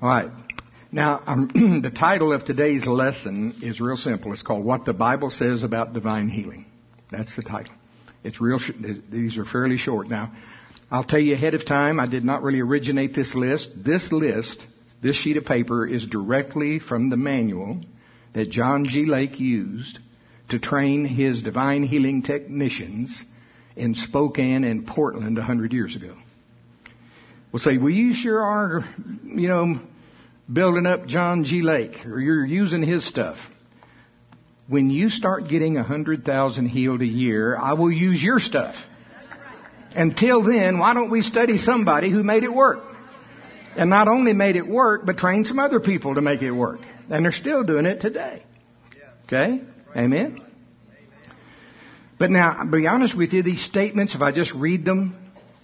All right. Now, the title of today's lesson is real simple. It's called What the Bible Says About Divine Healing. That's the title. It's real. These are fairly short. Now, I'll tell you ahead of time, I did not really originate this list. This sheet of paper, is directly from the manual that John G. Lake used to train his divine healing technicians in Spokane and Portland 100 years ago. We'll say, well, you sure are, building up John G. Lake, or you're using his stuff. When you start getting 100,000 healed a year, I will use your stuff. Until then, why don't we study somebody who made it work? And not only made it work, but trained some other people to make it work. And they're still doing it today. Okay? Amen? But now, I'll be honest with you, these statements, if I just read them,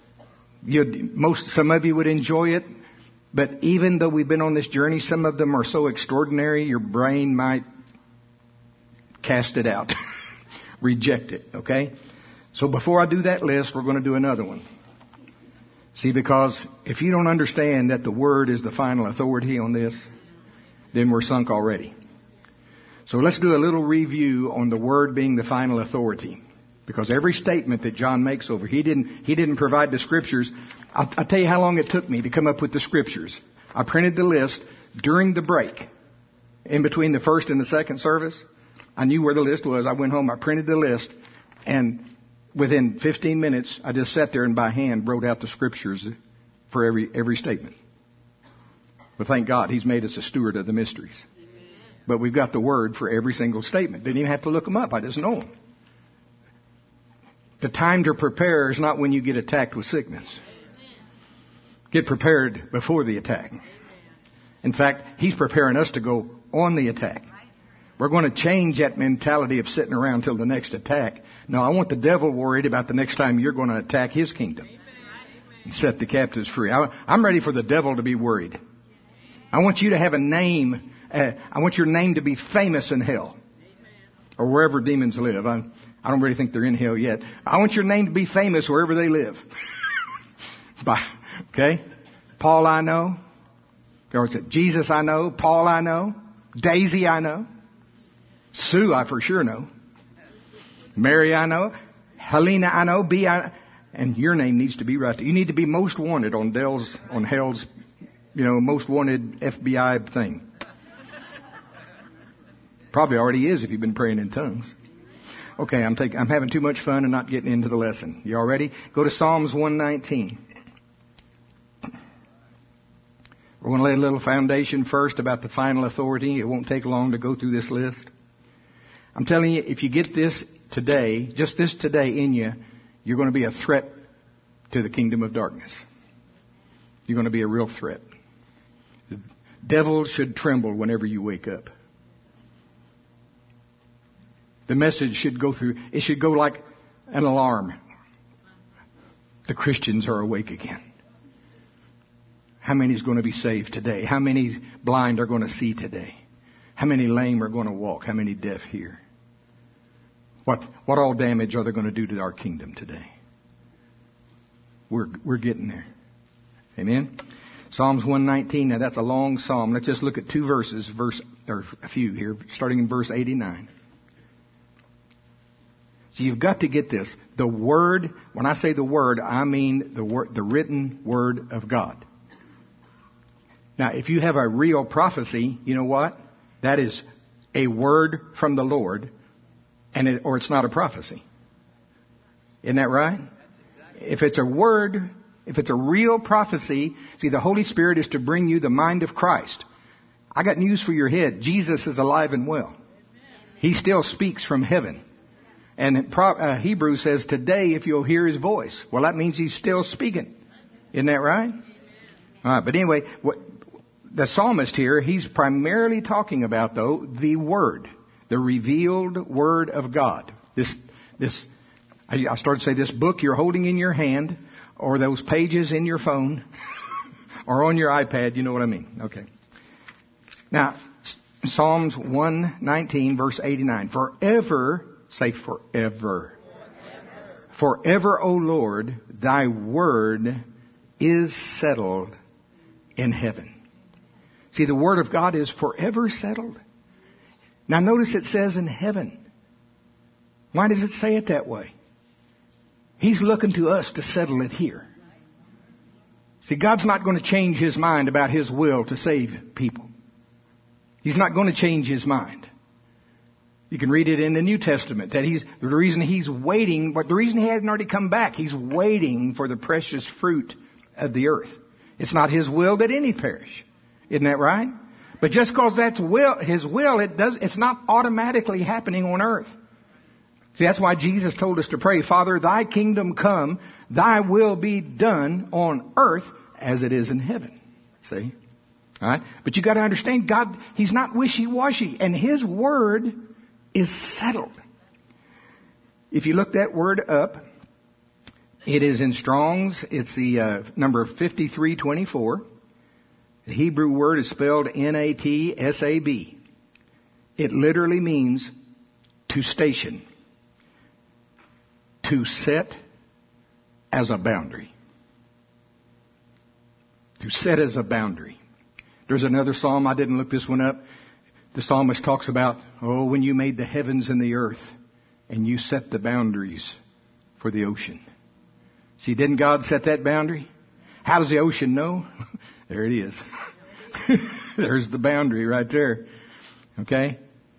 some of you would enjoy it. But even though we've been on this journey, some of them are so extraordinary, your brain might cast it out. Reject it, okay? So before I do that list, we're going to do another one. See, because if you don't understand that the Word is the final authority on this, then we're sunk already. So let's do a little review on the Word being the final authority. Because every statement that John makes over, he didn't provide the Scriptures. I'll tell you how long it took me to come up with the Scriptures. I printed the list during the break, in between the first and the second service. I knew where the list was. I went home, I printed the list, and within 15 minutes, I just sat there and by hand wrote out the Scriptures for every statement. But thank God, He's made us a steward of the mysteries. But we've got the Word for every single statement. Didn't even have to look them up. I just know them. The time to prepare is not when you get attacked with sickness. Get prepared before the attack. In fact, He's preparing us to go on the attack. We're going to change that mentality of sitting around till the next attack. No, I want the devil worried about the next time you're going to attack his kingdom and set the captives free. I'm ready for the devil to be worried. I want you to have a name. I want your name to be famous in hell or wherever demons live. I don't really think they're in hell yet. I want your name to be famous wherever they live. Okay? Paul I know. Or is it Jesus I know? Paul I know. Daisy I know. Sue I for sure know. Mary I know. Helena I know. And your name needs to be right there. You need to be most wanted on hell's, most wanted FBI thing. Probably already is if you've been praying in tongues. Okay, I'm having too much fun and not getting into the lesson. You all ready? Go to Psalms 119. We're going to lay a little foundation first about the final authority. It won't take long to go through this list. I'm telling you, if you get this today, just this today in you, you're going to be a threat to the kingdom of darkness. You're going to be a real threat. The devil should tremble whenever you wake up. The message should go through, it should go like an alarm. The Christians are awake again. How many is going to be saved today? How many blind are going to see today? How many lame are going to walk? How many deaf hear? What all damage are they going to do to our kingdom today? We're getting there. Amen. Psalms 119. Now that's a long psalm. Let's just look at two verses, or a few here, starting in verse 89. So you've got to get this. The Word, when I say the Word, I mean the written Word of God. Now, if you have a real prophecy, you know what? That is a word from the Lord, or it's not a prophecy. Isn't that right? If it's a word, if it's a real prophecy, see, the Holy Spirit is to bring you the mind of Christ. I got news for your head. Jesus is alive and well. He still speaks from heaven. And Hebrews says, today, if you'll hear His voice. Well, that means He's still speaking. Isn't that right? All right, but anyway, the psalmist here, he's primarily talking about, though, the Word, the revealed Word of God. I started to say, this book you're holding in your hand, or those pages in your phone, or on your iPad, you know what I mean. Okay. Now, Psalms 119, verse 89. Forever, say forever. Forever, O Lord, Thy word is settled in heaven. See, the Word of God is forever settled. Now notice it says in heaven. Why does it say it that way? He's looking to us to settle it here. See, God's not going to change His mind about His will to save people. He's not going to change His mind. You can read it in the New Testament that the reason He's waiting, but the reason He hasn't already come back, He's waiting for the precious fruit of the earth. It's not His will that any perish. Isn't that right? But just because that's His will, it's not automatically happening on earth. See, that's why Jesus told us to pray, Father, Thy kingdom come, Thy will be done on earth as it is in heaven. See? All right? But you got to understand, God, He's not wishy-washy, and His word is settled. If you look that word up, it is in Strong's. It's the number 5324. The Hebrew word is spelled Natsab. It literally means to station, to set as a boundary. To set as a boundary. There's another psalm, I didn't look this one up. The psalmist talks about, when you made the heavens and the earth, and you set the boundaries for the ocean. See, didn't God set that boundary? How does the ocean know? There it is. There's the boundary right there. Okay?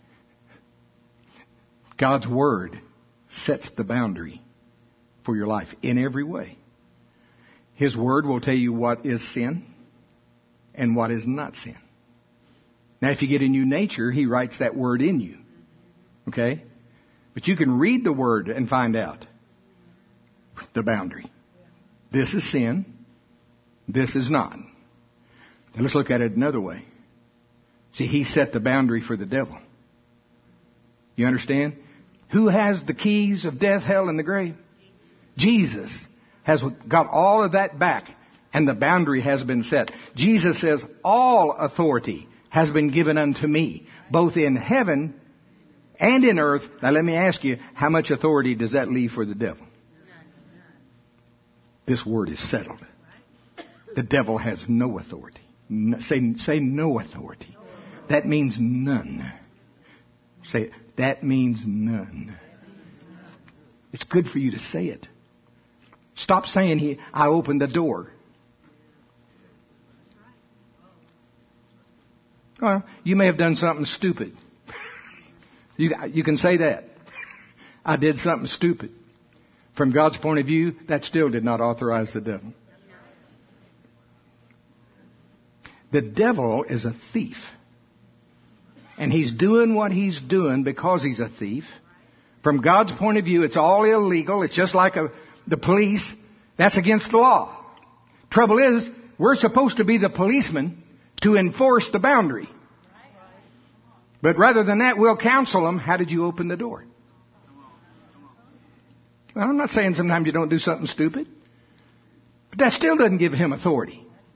God's Word sets the boundary for your life in every way. His Word will tell you what is sin and what is not sin. Now, if you get a new nature, He writes that Word in you. Okay? But you can read the Word and find out the boundary. This is sin. This is not. Now let's look at it another way. See, He set the boundary for the devil. You understand? Who has the keys of death, hell, and the grave? Jesus has got all of that back, and the boundary has been set. Jesus says, all authority has been given unto me, both in heaven and in earth. Now let me ask you, how much authority does that leave for the devil? This word is settled. The devil has no authority. Say no authority. That means none. Say it. That means none. It's good for you to say it. Stop saying, I opened the door. Well, you may have done something stupid. You can say that. I did something stupid. From God's point of view, that still did not authorize the devil. The devil is a thief. And he's doing what he's doing because he's a thief. From God's point of view, it's all illegal. It's just like the police. That's against the law. Trouble is, we're supposed to be the policeman to enforce the boundary. But rather than that, we'll counsel them. How did you open the door? Well, I'm not saying sometimes you don't do something stupid. But that still doesn't give him authority.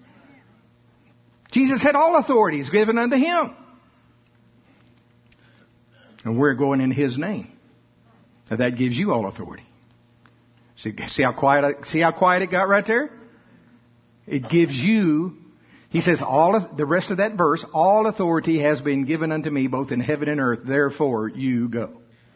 Jesus said all authority is given unto Him. And we're going in His name. Now that gives you all authority. See how quiet it got right there? It gives you, He says, the rest of that verse, all authority has been given unto me, both in heaven and earth, therefore you go.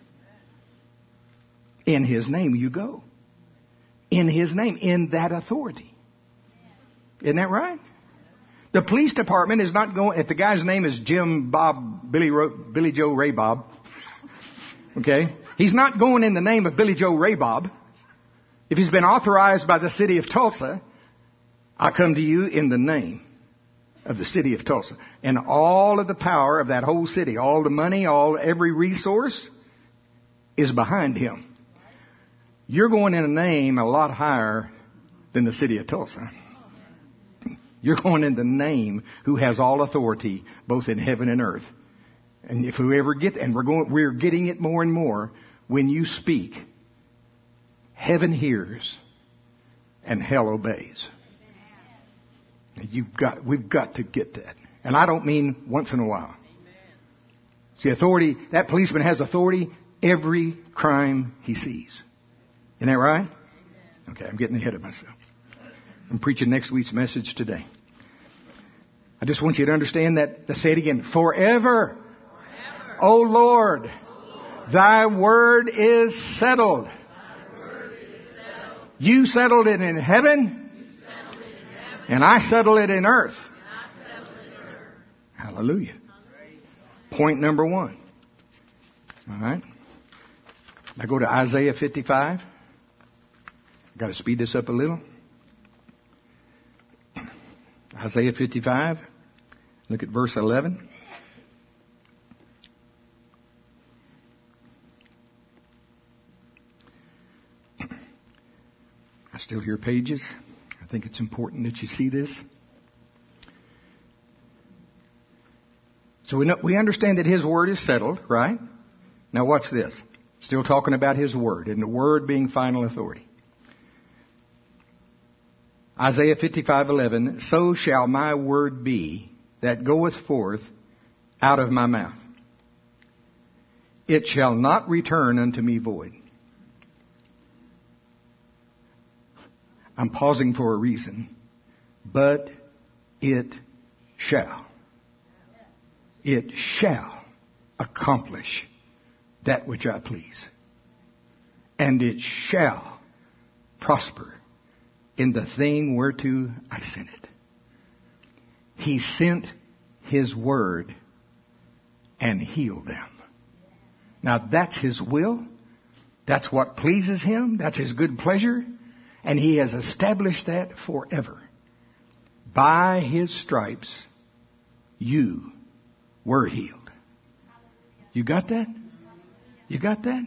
In His name you go. In His name, in that authority. Isn't that right? The police department is not going, if the guy's name is Jim Bob, Billy Joe Ray Bob, okay, he's not going in the name of Billy Joe Ray Bob. If he's been authorized by the city of Tulsa, I come to you in the name of the city of Tulsa. And all of the power of that whole city, all the money, every resource is behind him. You're going in a name a lot higher than the city of Tulsa. You're going in the name who has all authority, both in heaven and earth. And if we ever get, and we're getting it more and more, when you speak, heaven hears and hell obeys. We've got to get that. And I don't mean once in a while. See, authority, that policeman has authority every crime he sees. Isn't that right? Okay, I'm getting ahead of myself. I'm preaching next week's message today. I just want you to understand that. Let's say it again. Forever. O Lord, thy word is settled. You settled it in heaven, and I settle it in earth. Hallelujah. Point number 1. All right. Now go to Isaiah 55. Got to speed this up a little. Isaiah 55. Look at verse 11. I still hear pages. I think it's important that you see this. So we understand that His Word is settled, right? Now watch this. Still talking about His Word, and the Word being final authority. Isaiah 55:11, so shall my word be that goeth forth out of my mouth. It shall not return unto me void. I'm pausing for a reason. But it shall. It shall accomplish that which I please. And it shall prosper in the thing whereto I sent it. He sent His word and healed them. Now that's His will. That's what pleases Him. That's His good pleasure. And He has established that forever. By His stripes, you were healed. You got that? You got that?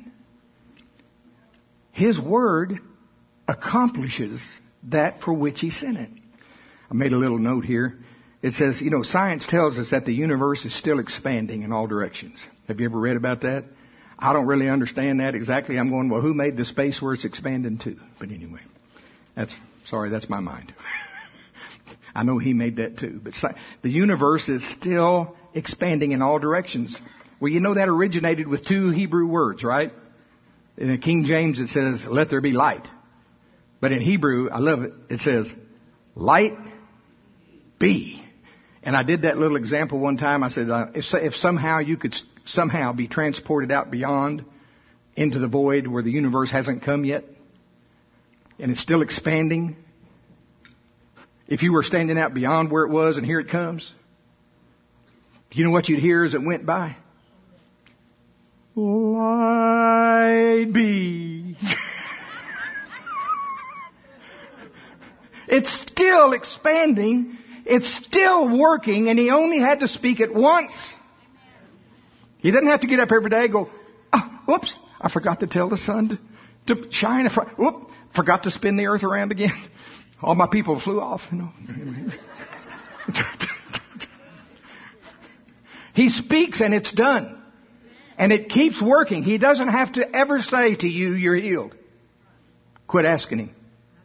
His word accomplishes that for which He sent it. I made a little note here. It says, science tells us that the universe is still expanding in all directions. Have you ever read about that? I don't really understand that exactly. I'm going, well, who made the space where it's expanding to? But anyway, that's my mind. I know He made that too. But the universe is still expanding in all directions. Well, that originated with 2 Hebrew words, right? In the King James it says, let there be light. But in Hebrew, I love it, it says, light be. And I did that little example one time. I said, if somehow you could somehow be transported out beyond into the void where the universe hasn't come yet, and it's still expanding, if you were standing out beyond where it was and here it comes, you know what you'd hear as it went by? Light be. It's still expanding. It's still working, and He only had to speak it once. He doesn't have to get up every day and go, whoops, I forgot to tell the sun to shine. Whoop, forgot to spin the earth around again. All my people flew off. He speaks and it's done. And it keeps working. He doesn't have to ever say to you, you're healed. Quit asking Him.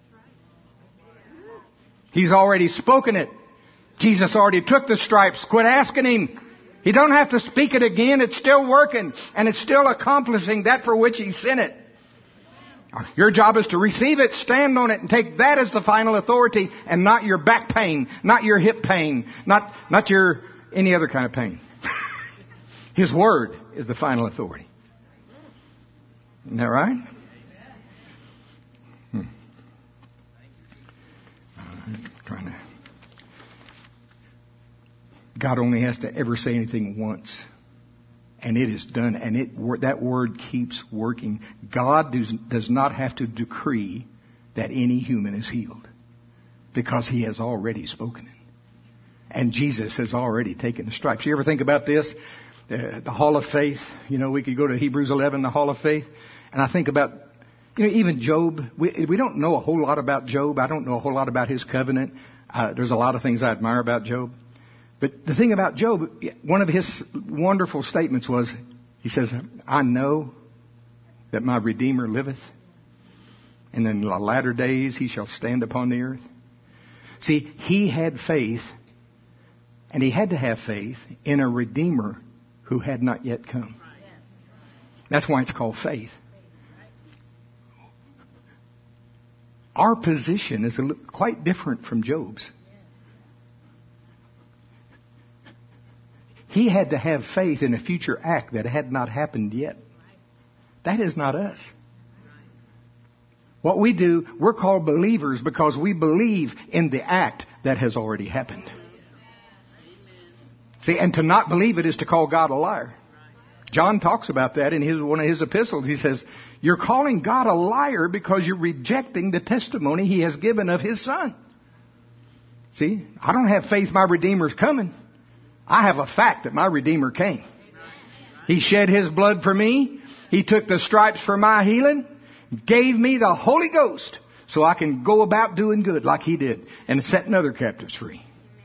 He's already spoken it. Jesus already took the stripes. Quit asking Him. He don't have to speak it again. It's still working. And it's still accomplishing that for which He sent it. Your job is to receive it, stand on it, and take that as the final authority, and not your back pain, not your hip pain, not your any other kind of pain. His word is the final authority. Isn't that right? God only has to ever say anything once. And it is done. And that word keeps working. God does not have to decree that any human is healed. Because He has already spoken it. And Jesus has already taken the stripes. You ever think about this? The Hall of Faith. We could go to Hebrews 11, the Hall of Faith. And I think about, even Job. We don't know a whole lot about Job. I don't know a whole lot about his covenant. There's a lot of things I admire about Job. But the thing about Job, one of his wonderful statements was, he says, I know that my Redeemer liveth, and in the latter days He shall stand upon the earth. See, he had faith, and he had to have faith in a Redeemer who had not yet come. That's why it's called faith. Our position is quite different from Job's. He had to have faith in a future act that had not happened yet. That is not us. What we do, we're called believers because we believe in the act that has already happened. See, and to not believe it is to call God a liar. John talks about that in one of his epistles. He says, you're calling God a liar because you're rejecting the testimony He has given of His Son. See, I don't have faith my Redeemer's coming. I have a fact that my Redeemer came. He shed His blood for me. He took the stripes for my healing. Gave me the Holy Ghost so I can go about doing good like He did and setting other captives free.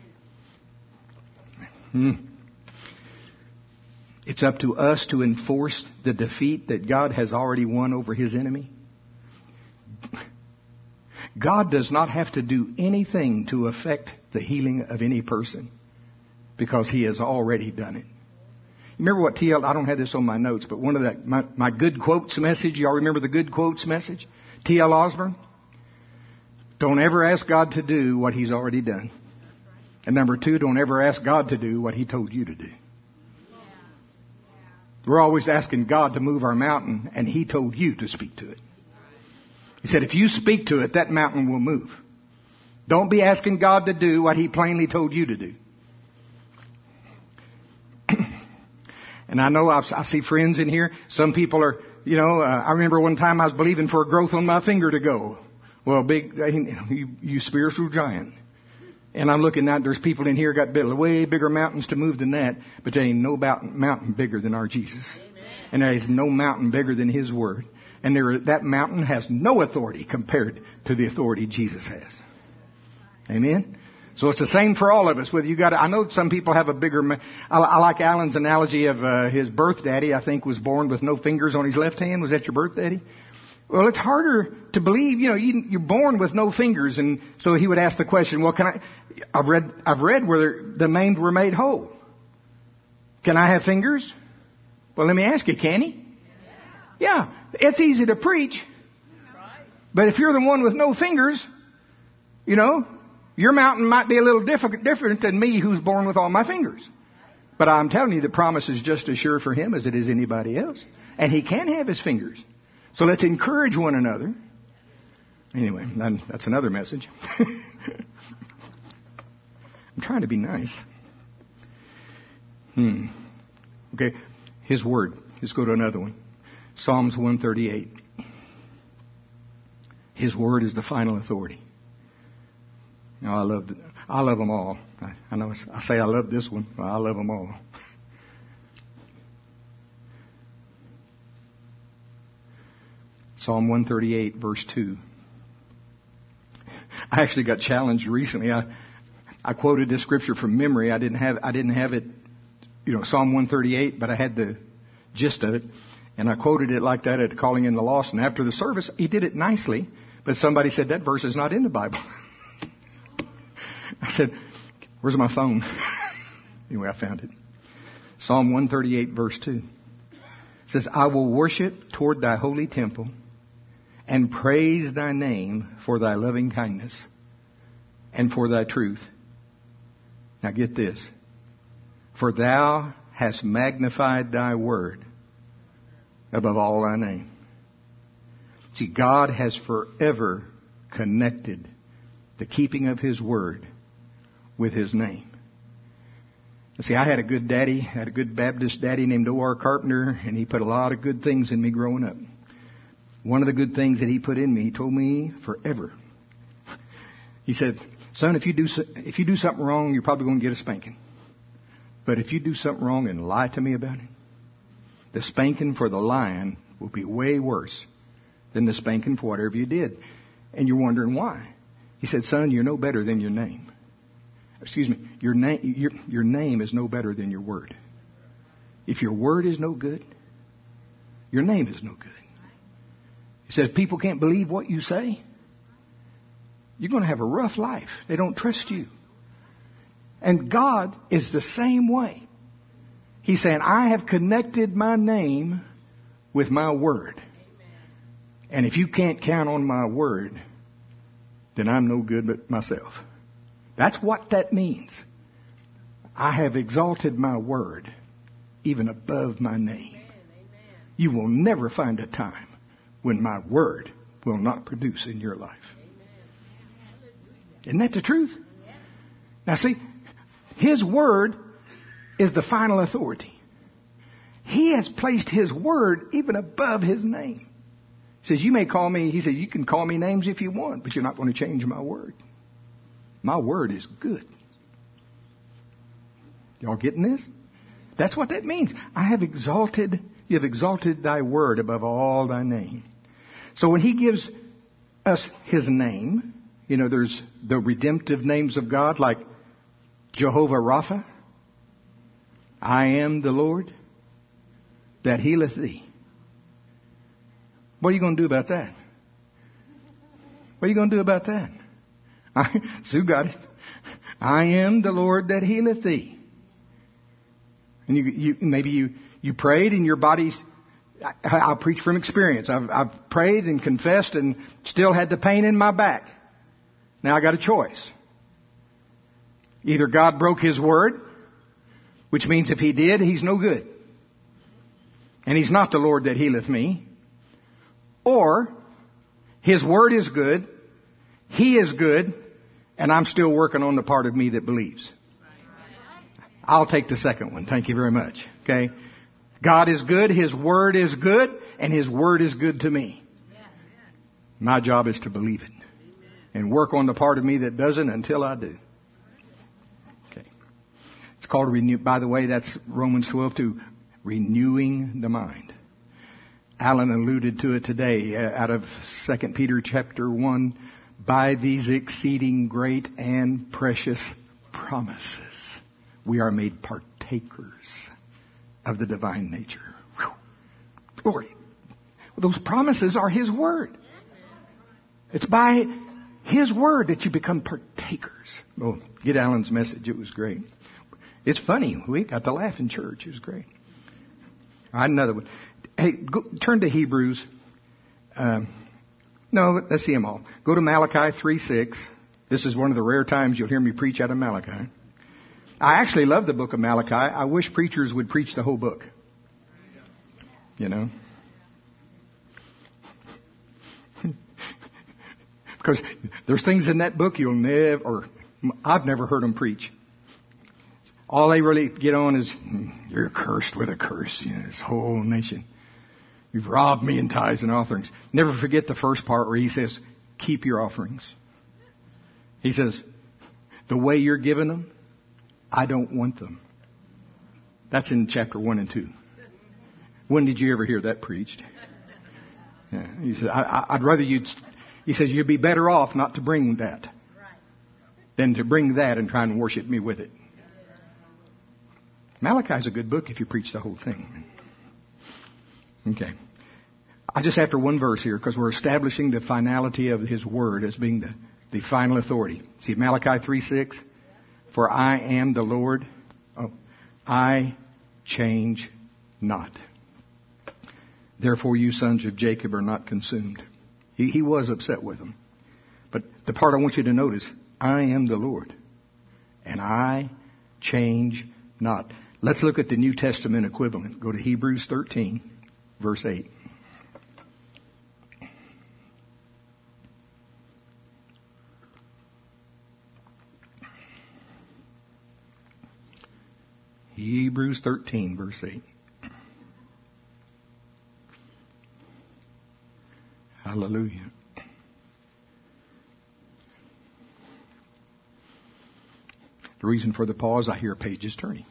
It's up to us to enforce the defeat that God has already won over His enemy. God does not have to do anything to affect the healing of any person because He has already done it. Remember what I don't have this on my notes, but one of my good quotes message, y'all remember the good quotes message? T.L. Osborne? Don't ever ask God to do what He's already done. And number 2, don't ever ask God to do what He told you to do. We're always asking God to move our mountain, and He told you to speak to it. He said, if you speak to it, that mountain will move. Don't be asking God to do what He plainly told you to do. And I know I see friends in here. Some people are, I remember one time I was believing for a growth on my finger to go. Well, you spiritual giant. And I'm looking out, there's people in here got way bigger mountains to move than that, but there ain't no mountain bigger than our Jesus. Amen. And there is no mountain bigger than His Word. And that mountain has no authority compared to the authority Jesus has. Amen? So it's the same for all of us. Whether I know some people have a bigger, I like Alan's analogy of his birth daddy, I think, was born with no fingers on his left hand. Was that your birth daddy? Well, it's harder to believe, you're born with no fingers. And so he would ask the question, well, I've read where the maimed were made whole. Can I have fingers? Well, let me ask you, can he? Yeah, it's easy to preach. But if you're the one with no fingers, your mountain might be a little different than me who's born with all my fingers. But I'm telling you, the promise is just as sure for him as it is anybody else. And he can have his fingers. So let's encourage one another. Anyway, that's another message. I'm trying to be nice. Okay, His Word. Let's go to another one. Psalms 138. His Word is the final authority. Now, I love them all. I know I say I love this one. Well, I love them all. Psalm 138, verse 2. I actually got challenged recently. I quoted this scripture from memory. I didn't have it, Psalm 138, but I had the gist of it. And I quoted it like that at Calling in the Lost. And after the service, he did it nicely. But somebody said, that verse is not in the Bible. I said, where's my phone? Anyway, I found it. Psalm 138, verse 2. It says, I will worship toward thy holy temple and praise thy name for thy loving kindness and for thy truth. Now get this. For thou hast magnified thy word above all thy name. See, God has forever connected the keeping of His word with His name. See, I had a good Baptist daddy named O.R. Carpenter, and he put a lot of good things in me growing up. One of the good things that he put in me, he told me forever. He said, son, if you do something wrong, you're probably going to get a spanking. But if you do something wrong and lie to me about it, the spanking for the lying will be way worse than the spanking for whatever you did. And you're wondering why. He said, son, you're no better than your name. Excuse me, your name is no better than your word. If your word is no good, your name is no good. He says people can't believe what you say. You're going to have a rough life. They don't trust you. And God is the same way. He's saying, I have connected my name with my word. And if you can't count on my word, then I'm no good but myself. That's what that means. I have exalted my word even above my name. You will never find a time when my word will not produce in your life. Isn't that the truth? Now see, His word is the final authority. He has placed His word even above His name. He says, you may call me, He said, you can call me names if you want, but you're not going to change my word. My word is good. Y'all getting this? That's what that means. You have exalted thy word above all thy name. So when He gives us His name, there's the redemptive names of God like Jehovah Rapha. I am the Lord that healeth thee. What are you going to do about that? What are you going to do about that? Sue got it. I am the Lord that healeth thee. And maybe you prayed and your body's... I'll preach from experience. I've prayed and confessed and still had the pain in my back. Now I got a choice. Either God broke His word, which means if He did, He's no good. And He's not the Lord that healeth me. Or His word is good, He is good, and I'm still working on the part of me that believes. I'll take the second one. Thank you very much. Okay? God is good, His word is good, and His word is good to me. My job is to believe it and work on the part of me that doesn't until I do. Okay. It's called renew. By the way, that's Romans 12:2, renewing the mind. Alan alluded to it today out of 2 Peter chapter 1. By these exceeding great and precious promises, we are made partakers of the divine nature. Whew. Glory. Those promises are His word. It's by His word that you become partakers. Oh, get Alan's message. It was great. It's funny. We got to laugh in church. It was great. All right, another one. Hey, turn to Hebrews. No, let's see them all. Go to Malachi 3:6. This is one of the rare times you'll hear me preach out of Malachi. I actually love the book of Malachi. I wish preachers would preach the whole book. Because there's things in that book I've never heard them preach. All they really get on is, you're cursed with a curse, this whole nation. You've robbed me in tithes and offerings. Never forget the first part where he says, keep your offerings. He says, the way you're giving them, I don't want them. That's in chapter 1 and 2. When did you ever hear that preached? Yeah, he said, I'd rather he says, you'd be better off not to bring that than to bring that and try and worship me with it. Malachi's a good book if you preach the whole thing. Okay. I just after one verse here because we're establishing the finality of His word as being the final authority. See Malachi 3:6? For I am the Lord. I change not. Therefore you sons of Jacob are not consumed. He was upset with them. But the part I want you to notice, I am the Lord. And I change not. Let's look at the New Testament equivalent. Go to Hebrews 13, verse 8. Hebrews 13, verse 8. Hallelujah. The reason for the pause, I hear pages turning.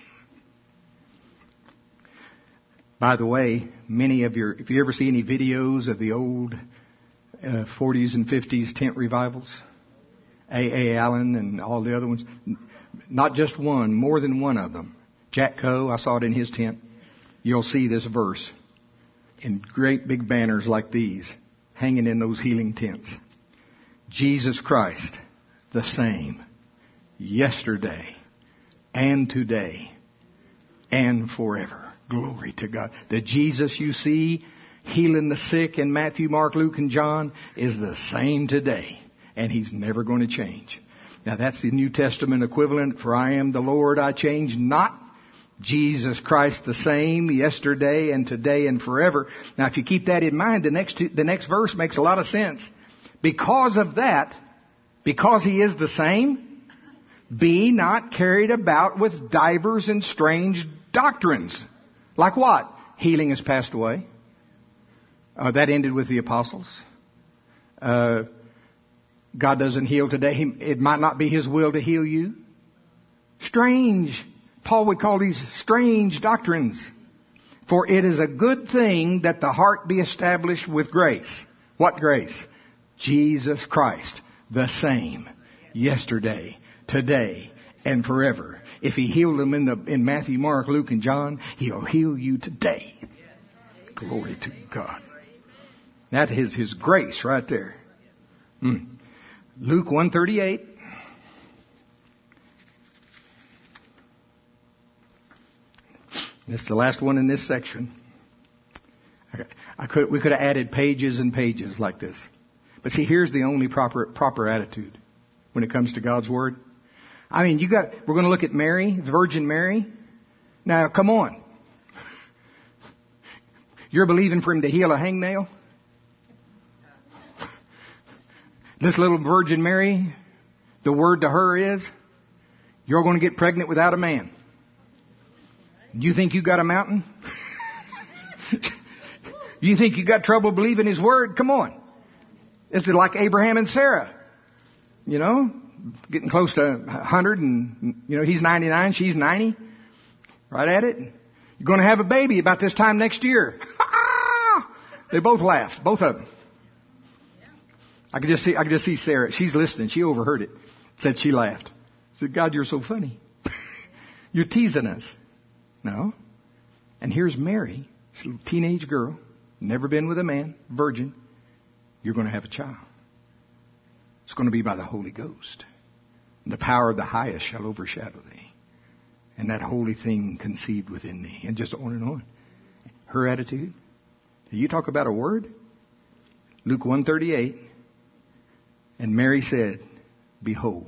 By the way, if you ever see any videos of the old 40s and 50s tent revivals, A.A. Allen and all the other ones, not just one, more than one of them. Jack Coe, I saw it in his tent. You'll see this verse in great big banners like these hanging in those healing tents. Jesus Christ, the same, yesterday and today and forever. Glory to God. The Jesus you see healing the sick in Matthew, Mark, Luke, and John is the same today. And He's never going to change. Now that's the New Testament equivalent for I am the Lord, I change not. Jesus Christ the same yesterday and today and forever. Now if you keep that in mind, the next verse makes a lot of sense. Because of that, because He is the same, be not carried about with divers and strange doctrines. Like what? Healing has passed away. That ended with the apostles. God doesn't heal today. It might not be His will to heal you. Strange. Paul would call these strange doctrines. For it is a good thing that the heart be established with grace. What grace? Jesus Christ, the same, yesterday, today, and forever. If He healed them in Matthew, Mark, Luke, and John, He'll heal you today. Glory to God. That is His grace right there. Luke 1:38. This is the last one in this section. We could have added pages and pages like this. But see, here's the only proper attitude when it comes to God's Word. I mean, we're going to look at Mary, the Virgin Mary. Now, come on. You're believing for Him to heal a hangnail? This little Virgin Mary, the word to her is, you're going to get pregnant without a man. You think you got a mountain? You think you got trouble believing His word? Come on. It's like Abraham and Sarah. You know, getting close to 100 and, he's 99, she's 90. Right at it. You're going to have a baby about this time next year. They both laughed, both of them. I could just see Sarah. She's listening. She overheard it. Said she laughed. Said, God, you're so funny. You're teasing us. No. And here's Mary, this little teenage girl, never been with a man, virgin. You're going to have a child. It's going to be by the Holy Ghost. And the power of the highest shall overshadow thee. And that holy thing conceived within thee. And just on and on. Her attitude. You talk about a word? Luke 1:38. And Mary said, behold,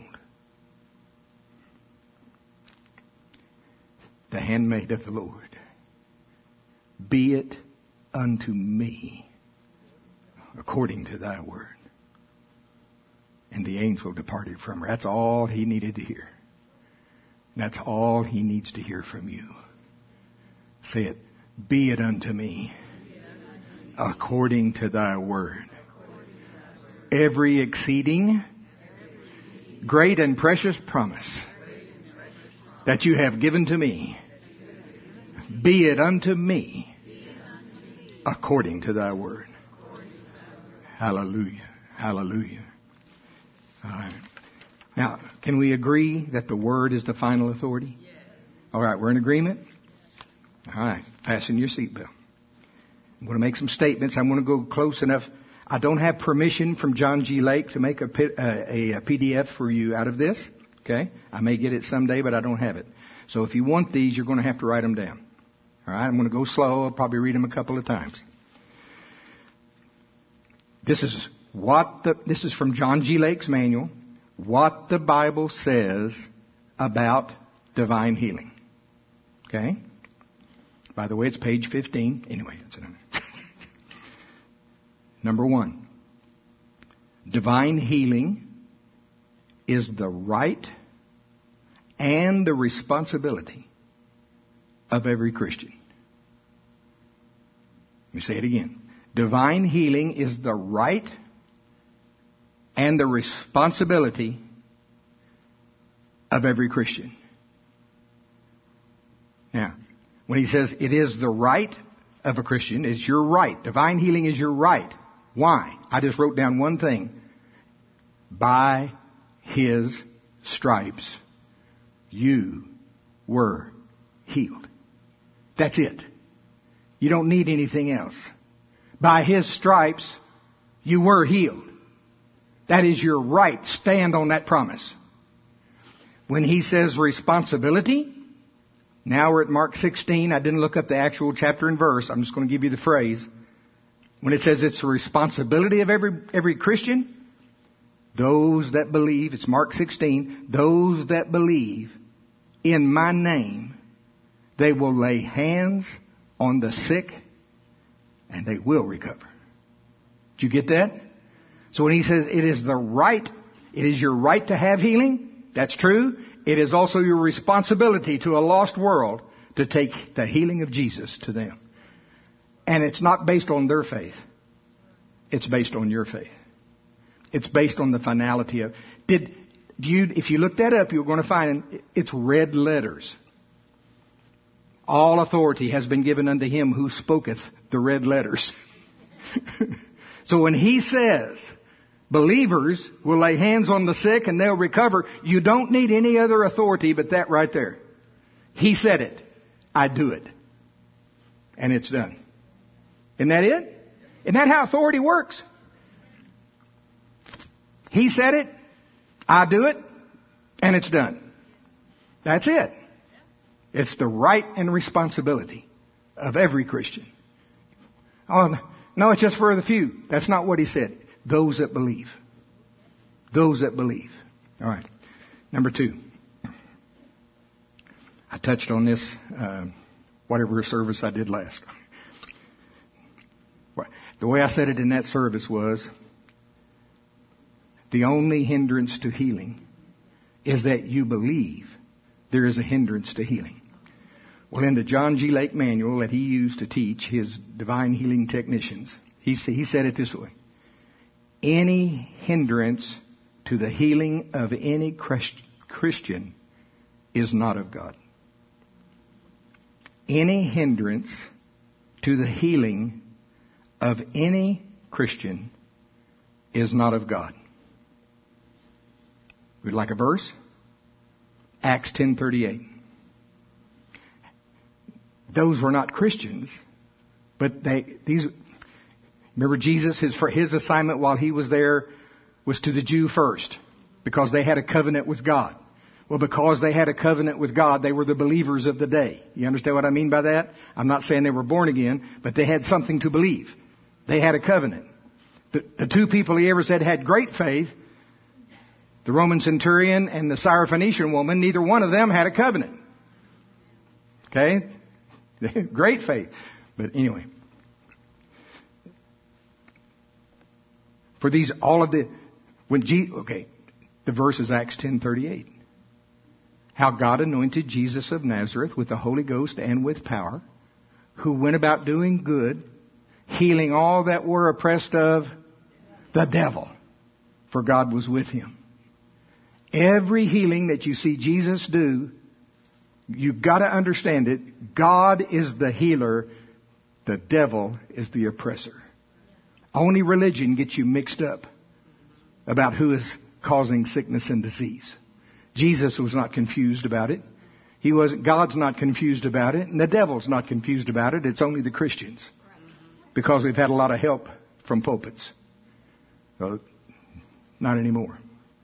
the handmaid of the Lord, be it unto me according to thy word. And the angel departed from her. That's all he needed to hear. That's all he needs to hear from you. Say it. Be it unto me according to thy word. Every exceeding great and precious promise that you have given to me, be it unto me according to thy word. Hallelujah. Hallelujah. All right. Now, can we agree that the Word is the final authority? Yes. All right, we're in agreement? All right, fasten your seatbelt. I'm going to make some statements. I'm going to go close enough. I don't have permission from John G. Lake to make a PDF for you out of this. Okay? I may get it someday, but I don't have it. So if you want these, you're going to have to write them down. All right, I'm going to go slow. I'll probably read them a couple of times. This is from John G. Lake's manual. What the Bible says about divine healing. Okay? By the way, it's page 15. Anyway, that's it. Number 1. Divine healing is the right and the responsibility of every Christian. Let me say it again. Divine healing is the right and the responsibility of every Christian. Now, when he says it is the right of a Christian, it's your right. Divine healing is your right. Why? I just wrote down one thing. By His stripes, you were healed. That's it. You don't need anything else. By His stripes, you were healed. That is your right. Stand on that promise. When he says responsibility, now we're at Mark 16. I didn't look up the actual chapter and verse. I'm just going to give you the phrase. When it says it's the responsibility of every Christian, Those that believe, it's Mark 16, those that believe in my name, they will lay hands on the sick and they will recover. Did you get that? So when he says it is your right to have healing, that's true. It is also your responsibility to a lost world to take the healing of Jesus to them. And it's not based on their faith. It's based on your faith. It's based on the finality of... If you look that up, you're going to find it's red letters. All authority has been given unto him who spoketh the red letters. So when he says, believers will lay hands on the sick and they'll recover, you don't need any other authority but that right there. He said it. I do it. And it's done. Isn't that it? Isn't that how authority works? He said it, I do it, and it's done. That's it. It's the right and responsibility of every Christian. Oh, no, it's just for the few. That's not what he said. Those that believe. Those that believe. All right. Number 2. I touched on this, whatever service I did last. The way I said it in that service was, the only hindrance to healing is that you believe there is a hindrance to healing. Well, in the John G. Lake manual that he used to teach his divine healing technicians, he said it this way. Any hindrance to the healing of any Christian is not of God. Any hindrance to the healing of any Christian is not of God. Would you like a verse? Acts 10:38. Those were not Christians, but remember Jesus, his assignment while he was there was to the Jew first, because they had a covenant with God. Well, because they had a covenant with God, they were the believers of the day. You understand what I mean by that? I'm not saying they were born again, but they had something to believe. They had a covenant. The two people he ever said had great faith, the Roman centurion and the Syrophoenician woman, neither one of them had a covenant. Okay? Great faith. But anyway. For these, the verse is Acts 10:38. How God anointed Jesus of Nazareth with the Holy Ghost and with power, who went about doing good, healing all that were oppressed of the devil, for God was with him. Every healing that you see Jesus do, you've got to understand it. God is the healer. The devil is the oppressor. Only religion gets you mixed up about who is causing sickness and disease. Jesus was not confused about it. God's not confused about it, and the devil's not confused about it. It's only the Christians. Because we've had a lot of help from pulpits. Well, not anymore.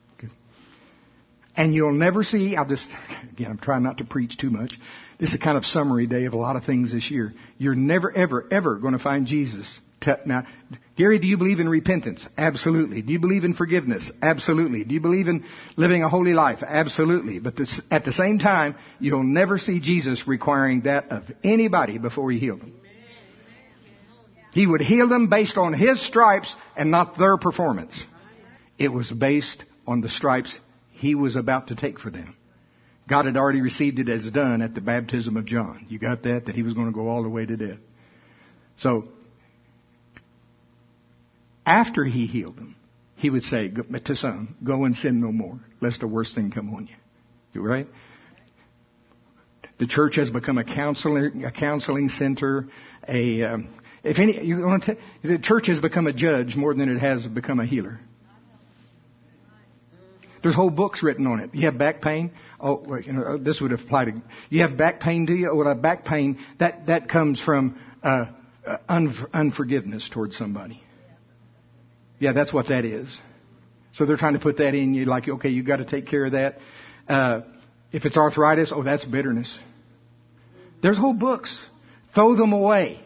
And you'll never see, I'm trying not to preach too much. This is a kind of summary day of a lot of things this year. You're never, ever, ever going to find Jesus. Now, Gary, do you believe in repentance? Absolutely. Do you believe in forgiveness? Absolutely. Do you believe in living a holy life? Absolutely. But at the same time, you'll never see Jesus requiring that of anybody before he healed them. He would heal them based on his stripes and not their performance. It was based on the stripes he was about to take for them. God had already received it as done at the baptism of John. You got that? That he was going to go all the way to death. So, after he healed them, he would say to some, go and sin no more, lest the worst thing come on you. You right? The church has become a counseling center, the church has become a judge more than it has become a healer. There's whole books written on it. You have back pain. This would apply to. You have back pain, do you? Well, back pain that comes from unforgiveness towards somebody. Yeah, that's what that is. So they're trying to put that in you, like, okay, you got to take care of that. If it's arthritis, that's bitterness. There's whole books. Throw them away.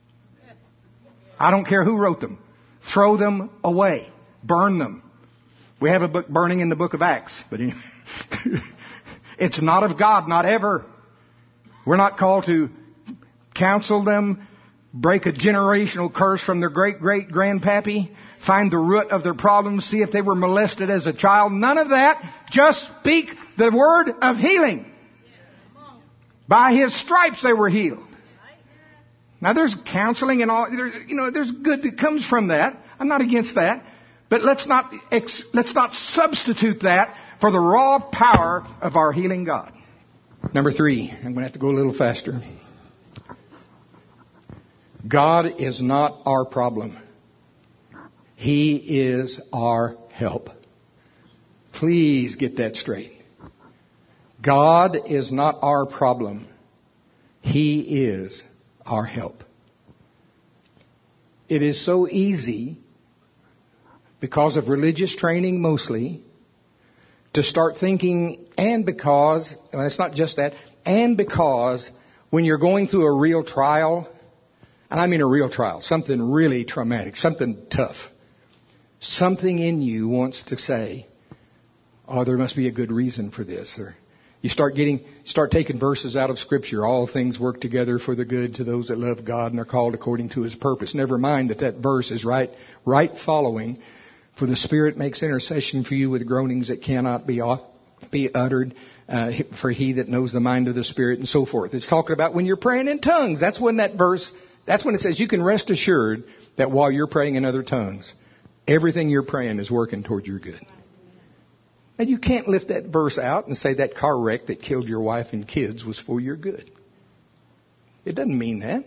I don't care who wrote them. Throw them away. Burn them. We have a book burning in the book of Acts, but anyway, it's not of God, not ever. We're not called to counsel them, break a generational curse from their great-great-grandpappy, find the root of their problems, see if they were molested as a child. None of that. Just speak the word of healing. By His stripes they were healed. Now there's counseling and all, there's good that comes from that. I'm not against that. But let's not substitute that for the raw power of our healing God. Number 3, I'm going to have to go a little faster. God is not our problem. He is our help. Please get that straight. God is not our problem. He is our help. It is so easy, because of religious training mostly, to start thinking, it's not just that, and because when you're going through a real trial, and I mean a real trial, something really traumatic, something tough, something in you wants to say, oh, there must be a good reason for this. Or you start taking verses out of Scripture. All things work together for the good to those that love God and are called according to His purpose. Never mind that verse is right following. For the Spirit makes intercession for you with groanings that cannot be uttered. For He that knows the mind of the Spirit, and so forth. It's talking about when you're praying in tongues. That's when it says you can rest assured that while you're praying in other tongues, everything you're praying is working toward your good. And you can't lift that verse out and say that car wreck that killed your wife and kids was for your good. It doesn't mean that.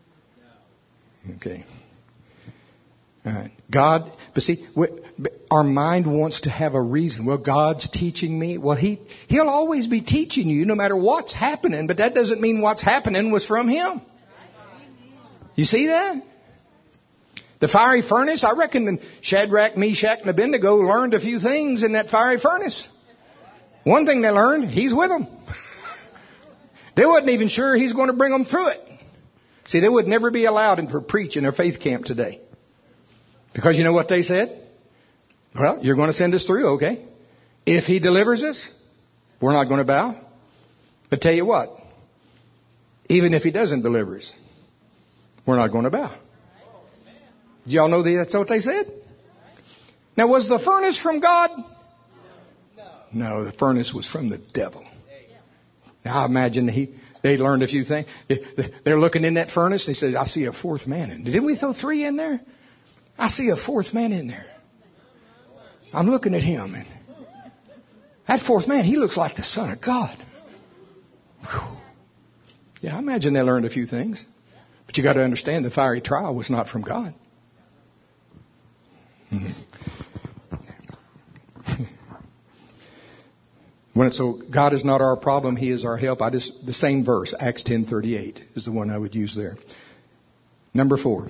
Okay. All right. God, but see, our mind wants to have a reason. Well, God's teaching me. Well, He'll always be teaching you no matter what's happening, but that doesn't mean what's happening was from Him. You see that? The fiery furnace, I reckon Shadrach, Meshach, and Abednego learned a few things in that fiery furnace. One thing they learned, He's with them. They wasn't even sure He's going to bring them through it. See, they would never be allowed to preach in their faith camp today. Because you know what they said? Well, you're going to send us through, okay. If He delivers us, we're not going to bow. But tell you what, even if He doesn't deliver us, we're not going to bow. Do y'all know that's what they said? Now, was the furnace from God? No, the furnace was from the devil. Now, I imagine they learned a few things. They're looking in that furnace. They said, I see a fourth man in. Didn't we throw 3 in there? I see a fourth man in there. I'm looking at him. And that fourth man, he looks like the Son of God. Whew. Yeah, I imagine they learned a few things. But you got to understand the fiery trial was not from God. So God is not our problem, He is our help. The same verse, Acts 10:38, is the one I would use there. Number 4.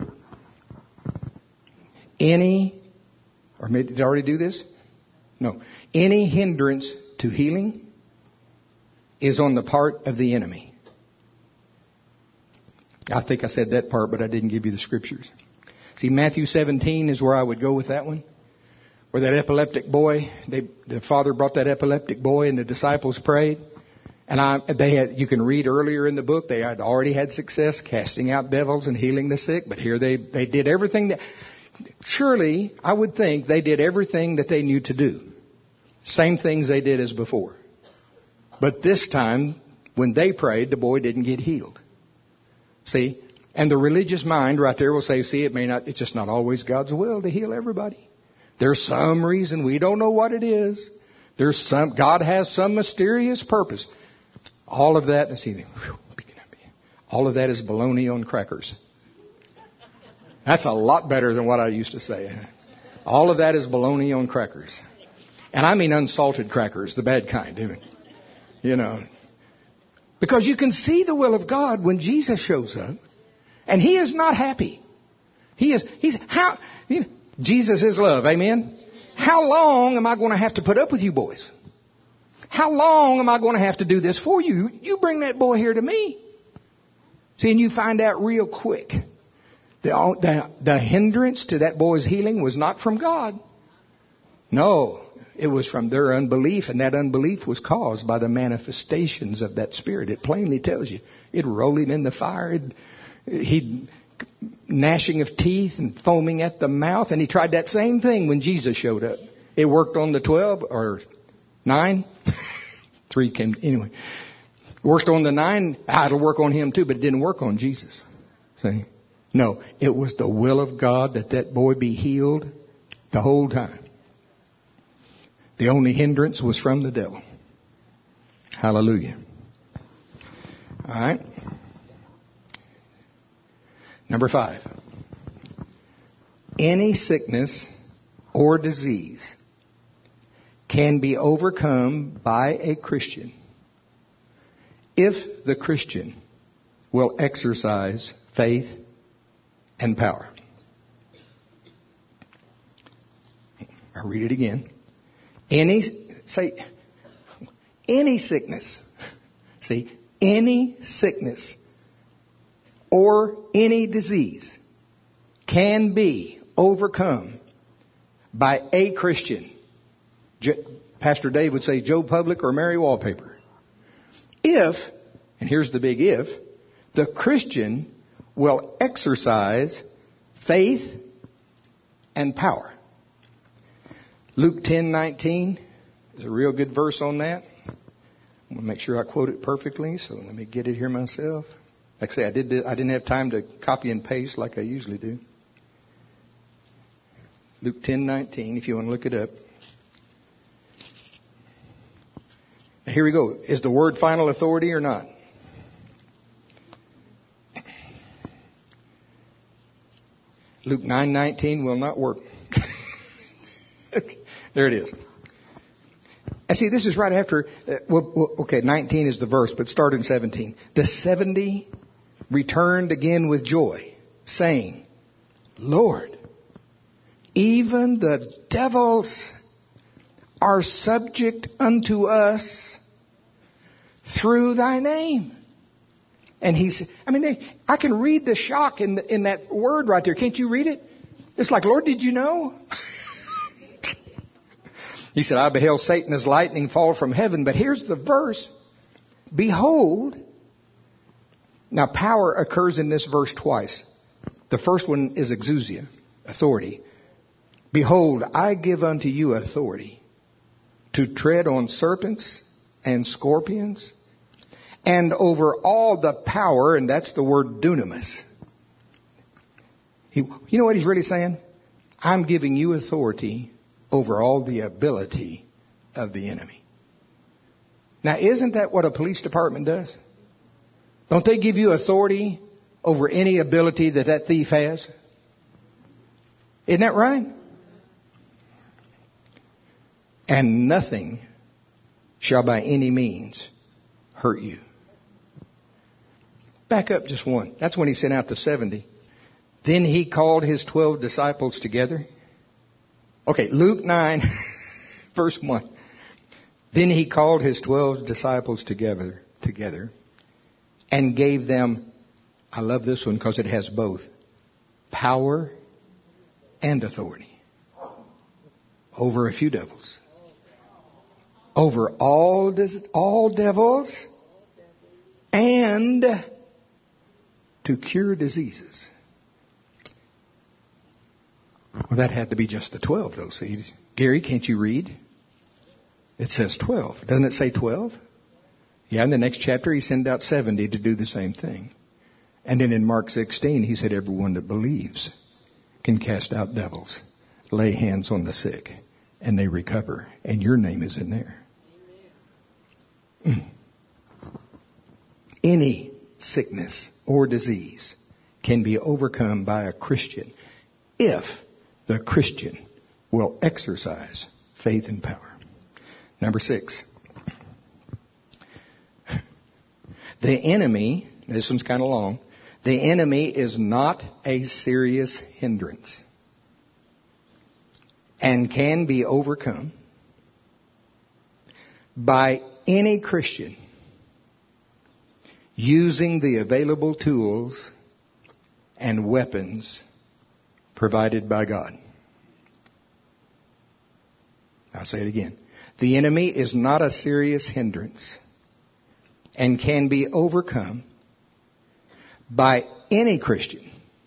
Did I already do this? No. Any hindrance to healing is on the part of the enemy. I think I said that part, but I didn't give you the scriptures. See, Matthew 17 is where I would go with that one. Where that epileptic boy, the father brought that epileptic boy and the disciples prayed. And you can read earlier in the book, they had already had success casting out devils and healing the sick. But here they did everything surely, I would think they did everything that they knew to do. Same things they did as before. But this time, when they prayed, the boy didn't get healed. See? And the religious mind right there will say, see, it's just not always God's will to heal everybody. There's some reason, we don't know what it is. God has some mysterious purpose. All of that, all of that is baloney on crackers. That's a lot better than what I used to say. All of that is baloney on crackers. And I mean unsalted crackers, the bad kind. Because you can see the will of God when Jesus shows up. And He is not happy. Jesus is love. Amen. How long am I going to have to put up with you boys? How long am I going to have to do this for you? You bring that boy here to me. See, and you find out real quick. The hindrance to that boy's healing was not from God. No, It was from their unbelief, and that unbelief was caused by the manifestations of that spirit. It plainly tells you. It'd roll him in the fire. He'd gnashing of teeth and foaming at the mouth. And he tried that same thing when Jesus showed up. It worked on the 12 or 9. 3 came anyway. Worked on the 9. It'll work on him too, but it didn't work on Jesus. See? No, it was the will of God that boy be healed the whole time. The only hindrance was from the devil. Hallelujah. All right. Number 5. Any sickness or disease can be overcome by a Christian if the Christian will exercise faith and power. I'll read it again. Any sickness. See, any sickness or any disease can be overcome by a Christian. Pastor Dave would say Joe Public or Mary Wallpaper. If, and here's the big if, the Christian will exercise faith and power. Luke 10:19 is a real good verse on that. I'm going to make sure I quote it perfectly, so let me get it here myself. Like I say, I didn't have time to copy and paste like I usually do. Luke 10:19, if you want to look it up. Here we go. Is the word final authority or not? Luke 9:19 will not work. There it is. And see, this is right after, okay, 19 is the verse, but start in 17. The 70 returned again with joy, saying, Lord, even the devils are subject unto us through thy name. And I can read the shock in that word right there. Can't you read it? It's like, Lord, did you know? He said, I beheld Satan as lightning fall from heaven. But here's the verse. Behold. Now, power occurs in this verse twice. The first one is exousia, authority. Behold, I give unto you authority to tread on serpents and scorpions and over all the power, and that's the word dunamis. You know what he's really saying? I'm giving you authority over all the ability of the enemy. Now, isn't that what a police department does? Don't they give you authority over any ability that thief has? Isn't that right? And nothing shall by any means hurt you. Back up just one. That's when he sent out the 70. Then he called his 12 disciples together. Okay, Luke 9, verse 1. Then he called his 12 disciples together and gave them, I love this one because it has both, power and authority over a few devils. Over all devils and to cure diseases. Well, that had to be just the 12, though. See, Gary, can't you read? It says 12. Doesn't it say 12? Yeah, in the next chapter, he sent out 70 to do the same thing. And then in Mark 16, he said, everyone that believes can cast out devils, lay hands on the sick, and they recover. And your name is in there. Any sickness or disease can be overcome by a Christian if the Christian will exercise faith and power. Number 6. The enemy, this one's kind of long, the enemy is not a serious hindrance and can be overcome by any Christian using the available tools and weapons provided by God. I'll say it again. The enemy is not a serious hindrance and can be overcome by any Christian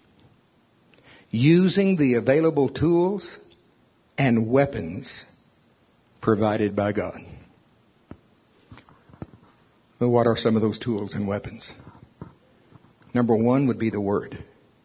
using the available tools and weapons provided by God. Well, what are some of those tools and weapons? Number one would be the Word.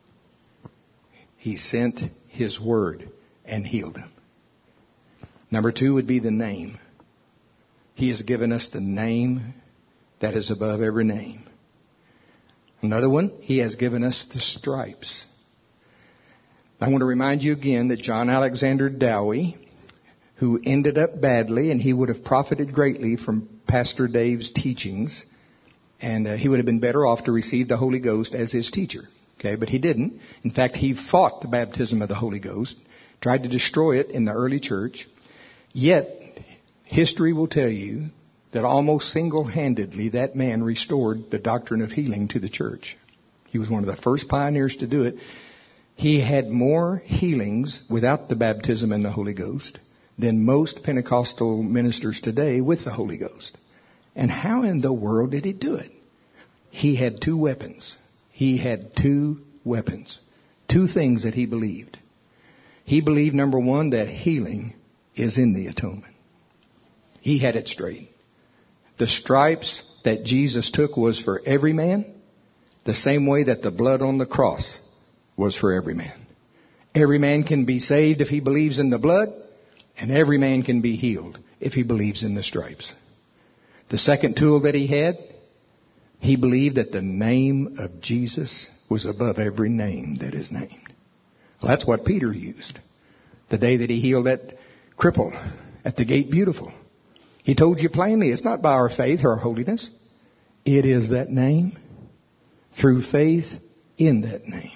He sent His Word and healed them. Number two would be the name. He has given us the name that is above every name. Another one, He has given us the stripes. I want to remind you again that John Alexander Dowie, who ended up badly, and he would have profited greatly from Pastor Dave's teachings, and he would have been better off to receive the Holy Ghost as his teacher. Okay, but he didn't. In fact, he fought the baptism of the Holy Ghost, tried to destroy it in the early church. Yet, history will tell you that almost single-handedly that man restored the doctrine of healing to the church. He was one of the first pioneers to do it. He had more healings without the baptism in the Holy Ghost than most Pentecostal ministers today with the Holy Ghost. And how in the world did he do it? He had two weapons. He had two weapons. Two things that he believed. He believed, number one, that healing is in the atonement. He had it straight. The stripes that Jesus took was for every man, the same way that the blood on the cross was for every man. Every man can be saved if he believes in the blood, and every man can be healed if he believes in the stripes. The second tool that he had, he believed that the name of Jesus was above every name that is named. Well, that's what Peter used the day that he healed that cripple at the gate beautiful. He told you plainly, it's not by our faith or our holiness. It is that name, through faith in that name.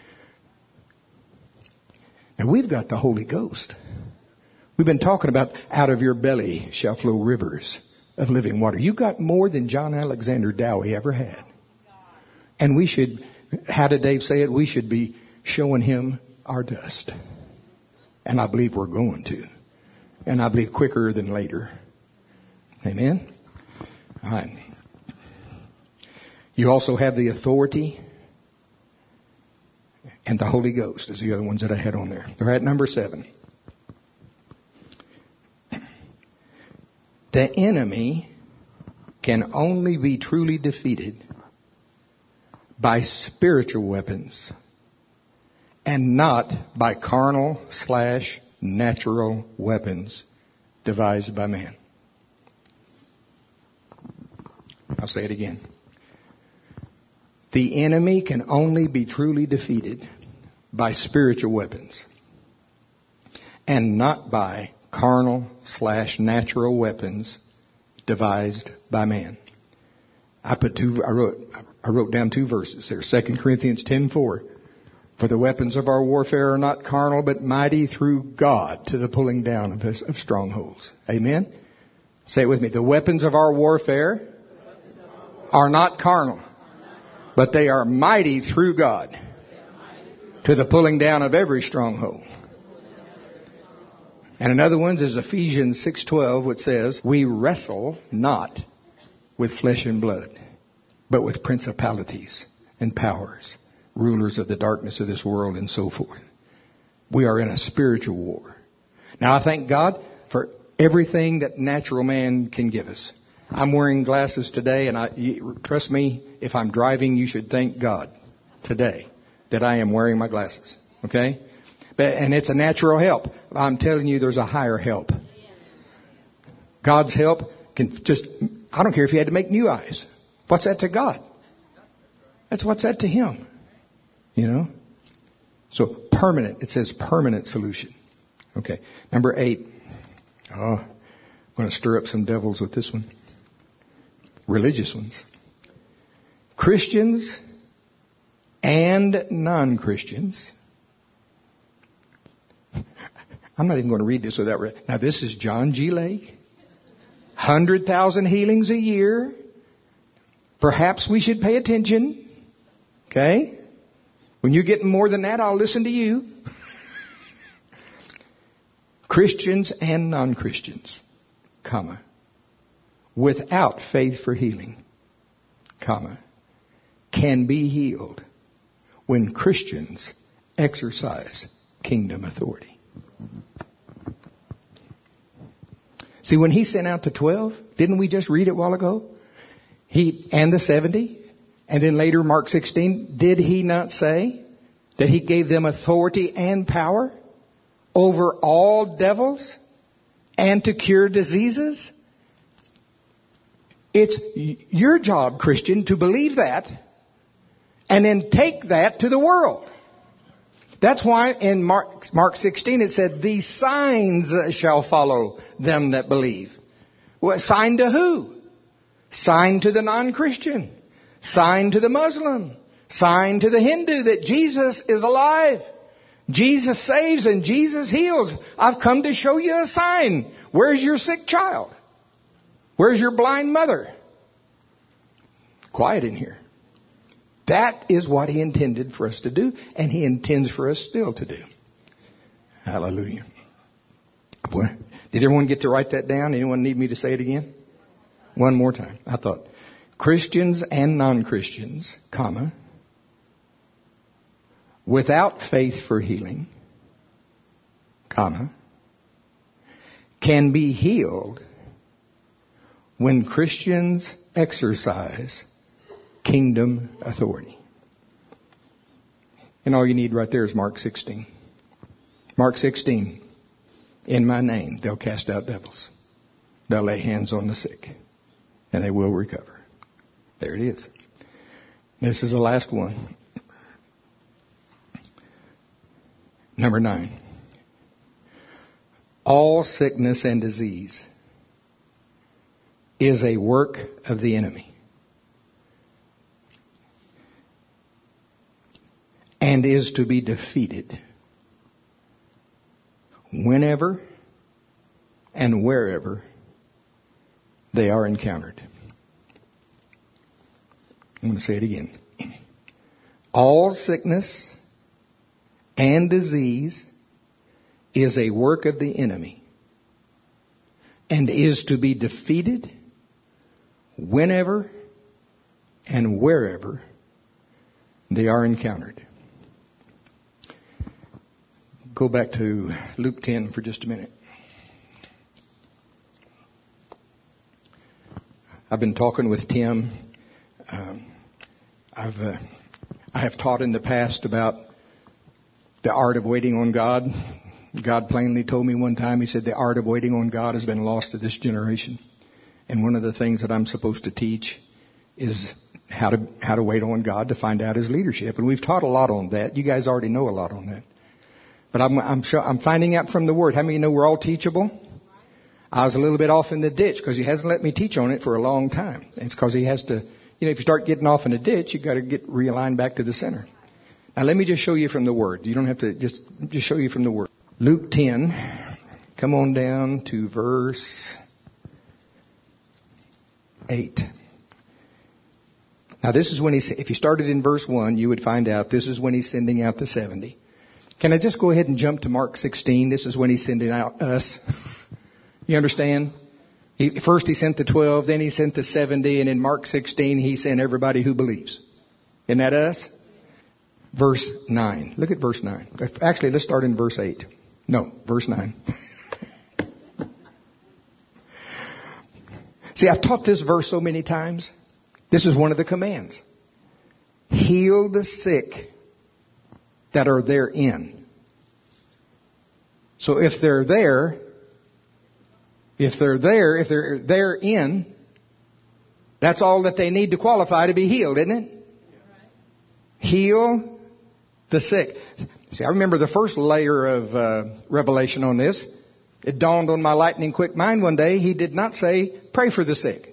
And we've got the Holy Ghost. We've been talking about out of your belly shall flow rivers of living water. You got more than John Alexander Dowie ever had. And we should, how did Dave say it? We should be showing him our dust. And I believe we're going to. And I believe quicker than later. Amen? All right. You also have the authority and the Holy Ghost is the other ones that I had on there. They're at number 7. The enemy can only be truly defeated by spiritual weapons and not by carnal/natural weapons devised by man. I'll say it again. The enemy can only be truly defeated by spiritual weapons and not by carnal/natural weapons devised by man. I wrote down 2 verses there. 2 Corinthians 10:4. For the weapons of our warfare are not carnal, but mighty through God to the pulling down of strongholds. Amen? Say it with me. The weapons of our warfare are not carnal, but they are mighty through God to the pulling down of every stronghold. And another one is Ephesians 6:12, which says, we wrestle not with flesh and blood, but with principalities and powers, rulers of the darkness of this world, and so forth. We are in a spiritual war. Now, I thank God for everything that natural man can give us. I'm wearing glasses today, and trust me, if I'm driving, you should thank God today that I am wearing my glasses. Okay? And it's a natural help. I'm telling you, there's a higher help. God's help can just, I don't care if you had to make new eyes. What's that to God? That's what's that to Him. You know? So permanent, it says permanent solution. Okay. Number 8. Oh, I'm going to stir up some devils with this one. Religious ones. Christians and non-Christians. I'm not even going to read this without. Now, this is John G. Lake. 100,000 healings a year. Perhaps we should pay attention. Okay? When you're getting more than that, I'll listen to you. Christians and non-Christians, comma, without faith for healing, comma, can be healed when Christians exercise kingdom authority. See, when he sent out the 12, didn't we just read it a while ago? He and the 70, and then later Mark 16, did he not say that he gave them authority and power over all devils and to cure diseases? It's your job, Christian, to believe that and then take that to the world. That's why in Mark 16 it said, these signs shall follow them that believe. Well, sign to who? Sign to the non-Christian. Sign to the Muslim. Sign to the Hindu that Jesus is alive. Jesus saves and Jesus heals. I've come to show you a sign. Where's your sick child? Where's your blind mother? Quiet in here. That is what he intended for us to do, and he intends for us still to do. Hallelujah. Boy, did everyone get to write that down? Anyone need me to say it again? One more time. I thought, Christians and non-Christians, comma, without faith for healing, comma, can be healed when Christians exercise kingdom authority. And all you need right there is Mark 16. Mark 16. In my name, they'll cast out devils. They'll lay hands on the sick. And they will recover. There it is. This is the last one. Number 9. All sickness and disease is a work of the enemy. And is to be defeated whenever and wherever they are encountered. I'm going to say it again. All sickness and disease is a work of the enemy and is to be defeated whenever and wherever they are encountered. Go back to Luke 10 for just a minute. I've been talking with Tim. I have taught in the past about the art of waiting on God. God plainly told me one time, he said, the art of waiting on God has been lost to this generation. And one of the things that I'm supposed to teach is how to wait on God to find out his leadership. And we've taught a lot on that. You guys already know a lot on that. But I'm finding out from the Word. How many of you know we're all teachable? I was a little bit off in the ditch because he hasn't let me teach on it for a long time. It's because he has to, if you start getting off in a ditch, you've got to get realigned back to the center. Now let me just show you from the Word. You don't have to just show you from the Word. Luke 10, come on down to verse 8. Now this is when if you started in verse 1, you would find out this is when he's sending out the 70. Can I just go ahead and jump to Mark 16? This is when he's sending out us. You understand? First he sent the 12, then he sent the 70, and in Mark 16 he sent everybody who believes. Isn't that us? Verse 9. Look at verse 9. Actually, let's start in verse 8. No, verse 9. See, I've taught this verse so many times. This is one of the commands. Heal the sick that are therein. So if they're therein, that's all that they need to qualify to be healed, isn't it? Heal the sick. See, I remember the first layer of revelation on this. It dawned on my lightning quick mind one day. He did not say, pray for the sick.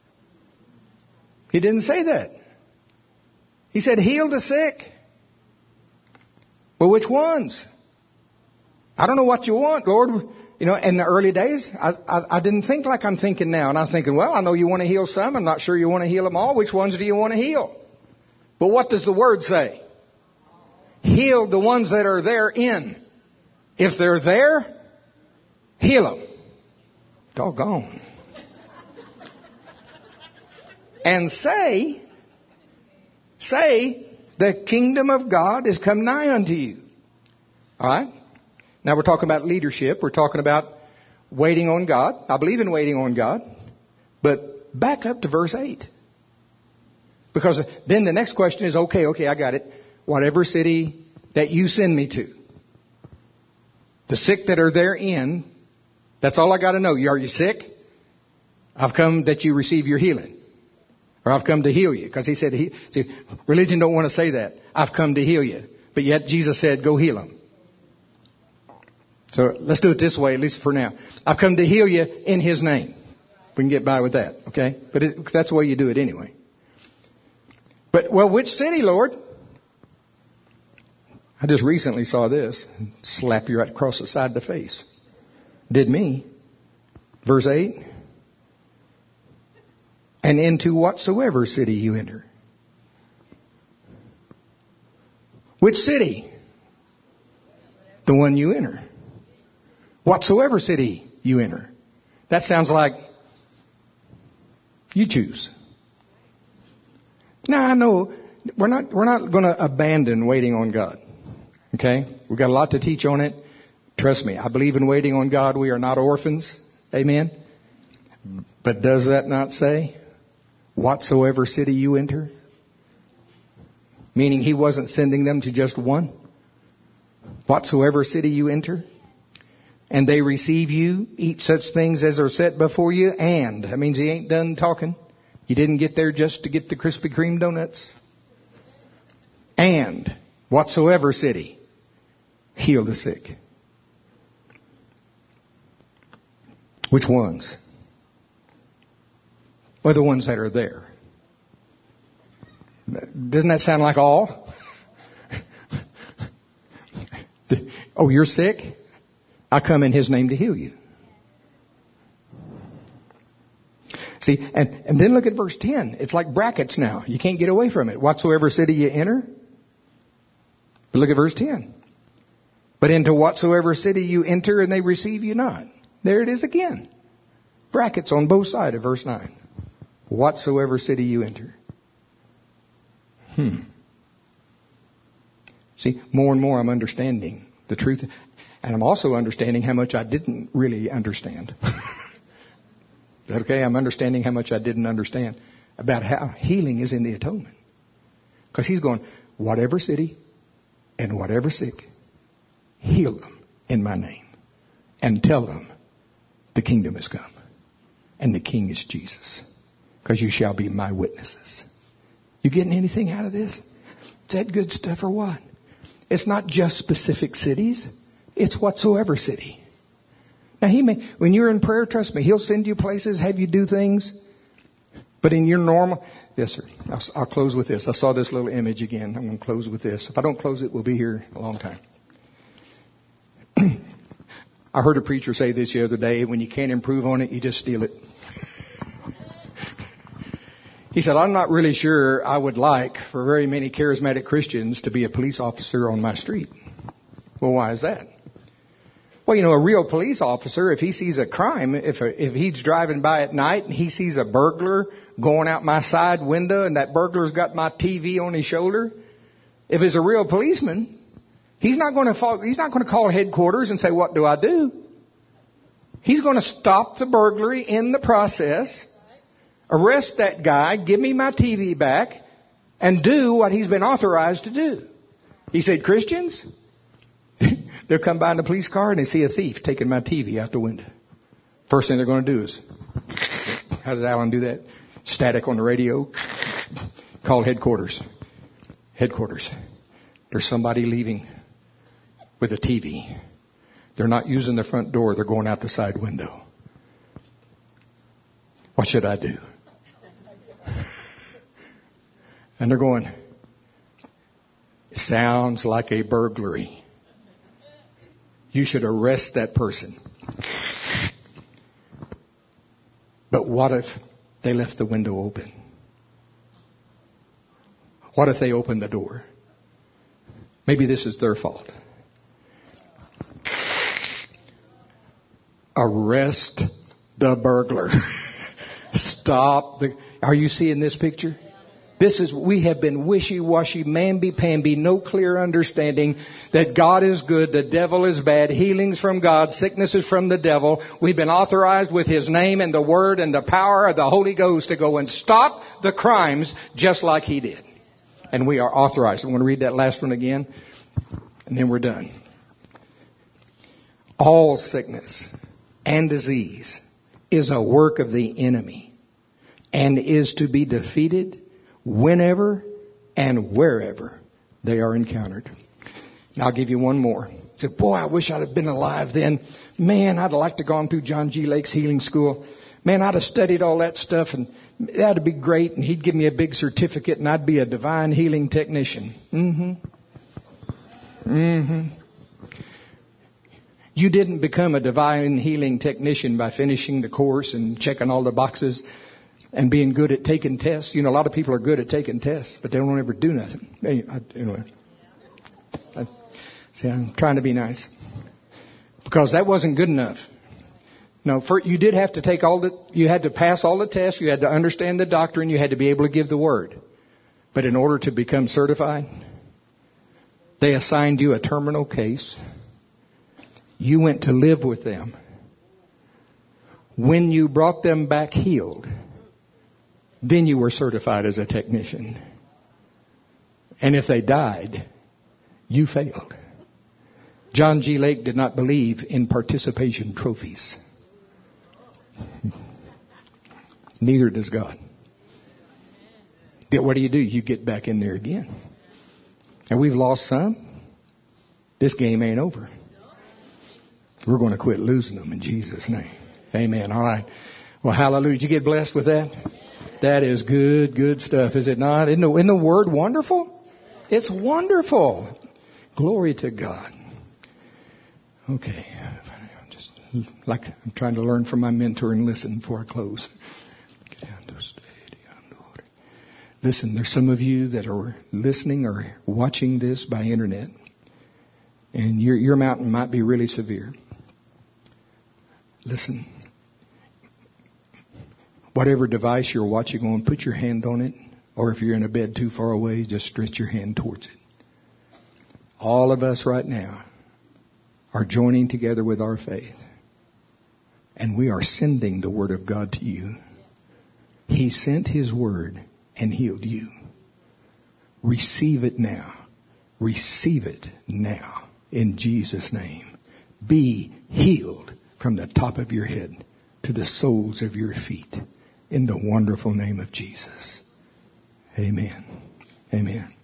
He didn't say that. He said, heal the sick. Well, which ones? I don't know what you want, Lord. In the early days, I didn't think like I'm thinking now. And I was thinking, well, I know you want to heal some. I'm not sure you want to heal them all. Which ones do you want to heal? But what does the Word say? Heal the ones that are therein. If they're there, Heal them. Doggone. And say, the kingdom of God is come nigh unto you. All right? Now we're talking about leadership. We're talking about waiting on God. I believe in waiting on God. But back up to verse 8. Because then the next question is, okay, I got it. Whatever city that you send me to, the sick that are therein, that's all I got to know. Are you sick? I've come that you receive your healing. Or I've come to heal you. Because he said, see, religion don't want to say that. I've come to heal you. But yet Jesus said, go heal them. So let's do it this way, at least for now. I've come to heal you in His name. We can get by with that, okay? But that's the way you do it anyway. But, well, which city, Lord? I just recently saw this. Slap you right across the side of the face. Did me. Verse 8. And into whatsoever city you enter. Which city? The one you enter. Whatsoever city you enter. That sounds like you choose. Now I know we're not going to abandon waiting on God. Okay? We've got a lot to teach on it. Trust me, I believe in waiting on God. We are not orphans. Amen. But does that not say whatsoever city you enter? Meaning He wasn't sending them to just one. Whatsoever city you enter. And they receive you, eat such things as are set before you. And, that means He ain't done talking. You didn't get there just to get the Krispy Kreme donuts. And, whatsoever city, heal the sick. Which ones? Well, the ones that are there. Doesn't that sound like all? Oh, you're sick? I come in His name to heal you. See, and then look at verse 10. It's like brackets now. You can't get away from it. Whatsoever city you enter. But look at verse 10. But into whatsoever city you enter and they receive you not. There it is again. Brackets on both sides of verse 9. Whatsoever city you enter. See, more and more I'm understanding the truth. And I'm also understanding how much I didn't really understand. Is that okay? I'm understanding how much I didn't understand about how healing is in the atonement. Because He's going, whatever city and whatever sick, heal them in my name. And tell them the kingdom has come. And the King is Jesus. Because you shall be my witnesses. You getting anything out of this? Is that good stuff or what? It's not just specific cities. It's whatsoever city. Now when you're in prayer, trust me, He'll send you places, have you do things. But in your normal, yes sir, I'll close with this. I saw this little image again. I'm going to close with this. If I don't close it, we'll be here a long time. I heard a preacher say this the other day, when you can't improve on it, you just steal it. He said, I'm not really sure I would like for very many charismatic Christians to be a police officer on my street. Well, why is that? Well, a real police officer, if he sees a crime, if he's driving by at night and he sees a burglar going out my side window and that burglar's got my TV on his shoulder, if it's a real policeman, he's not going to call headquarters and say, what do I do? He's going to stop the burglary in the process, arrest that guy, give me my TV back, and do what he's been authorized to do. He said, Christians, they'll come by in a police car and they see a thief taking my TV out the window. First thing they're going to do is, how does Alan do that? Static on the radio. Call headquarters. Headquarters. There's somebody leaving with a TV. They're not using the front door. They're going out the side window. What should I do? And they're going, it sounds like a burglary. You should arrest that person. But what if they left the window open? What if they opened the door? Maybe this is their fault. Arrest the burglar. Stop the... Are you seeing this picture? We have been wishy-washy, mamby-pamby, no clear understanding that God is good, the devil is bad, healing's from God, sickness is from the devil. We've been authorized with His name and the Word and the power of the Holy Ghost to go and stop the crimes just like He did. And we are authorized. I'm going to read that last one again, and then we're done. All sickness and disease is a work of the enemy and is to be defeated whenever and wherever they are encountered. Now I'll give you one more. Say, boy, I wish I'd have been alive then. Man, I'd like to have gone through John G. Lake's healing school. Man, I'd have studied all that stuff, and that'd be great, and he'd give me a big certificate, and I'd be a divine healing technician. You didn't become a divine healing technician by finishing the course and checking all the boxes and being good at taking tests. You know, a lot of people are good at taking tests, but they don't ever do nothing. Anyway, I'm trying to be nice. Because that wasn't good enough. No, you did have to you had to pass all the tests, you had to understand the doctrine, you had to be able to give the word. But in order to become certified, they assigned you a terminal case. You went to live with them. When you brought them back healed, then you were certified as a technician. And if they died, you failed. John G. Lake did not believe in participation trophies. Neither does God. What do? You get back in there again. And we've lost some. This game ain't over. We're going to quit losing them in Jesus' name. Amen. All right. Well, hallelujah. Did you get blessed with that? That is good stuff, is it not? Isn't the Word wonderful? It's wonderful. Glory to God. Okay. I'm trying to learn from my mentor and listen before I close. Listen, there's some of you that are listening or watching this by internet, and your mountain might be really severe. Listen. Whatever device you're watching on, put your hand on it. Or if you're in a bed too far away, just stretch your hand towards it. All of us right now are joining together with our faith. And we are sending the Word of God to you. He sent His Word and healed you. Receive it now. Receive it now. In Jesus' name. Be healed from the top of your head to the soles of your feet. In the wonderful name of Jesus. Amen. Amen.